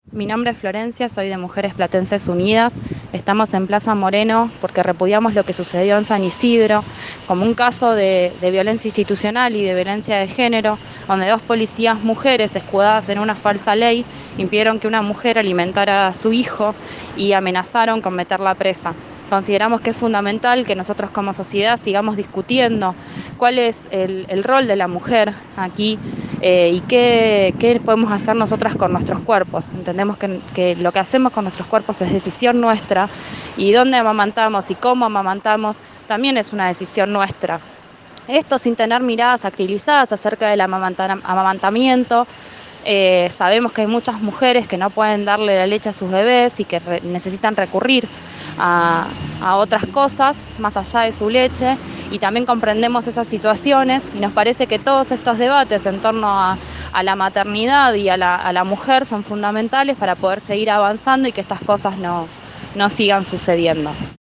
Mi nombre es Florencia, soy de Mujeres Platenses Unidas. Estamos en Plaza Moreno porque repudiamos lo que sucedió en San Isidro, como un caso de violencia institucional y de violencia de género, donde dos policías mujeres escudadas en una falsa ley impidieron que una mujer alimentara a su hijo y amenazaron con meterla presa. Consideramos que es fundamental que nosotros como sociedad sigamos discutiendo cuál es el rol de la mujer aquí y qué podemos hacer nosotras con nuestros cuerpos. Entendemos que lo que hacemos con nuestros cuerpos es decisión nuestra y dónde amamantamos y cómo amamantamos también es una decisión nuestra. Esto sin tener miradas activizadas acerca del amamantamiento. Sabemos que hay muchas mujeres que no pueden darle la leche a sus bebés y que necesitan recurrir a, a otras cosas más allá de su leche, y también comprendemos esas situaciones y nos parece que todos estos debates en torno a la maternidad y a la mujer son fundamentales para poder seguir avanzando y que estas cosas no sigan sucediendo.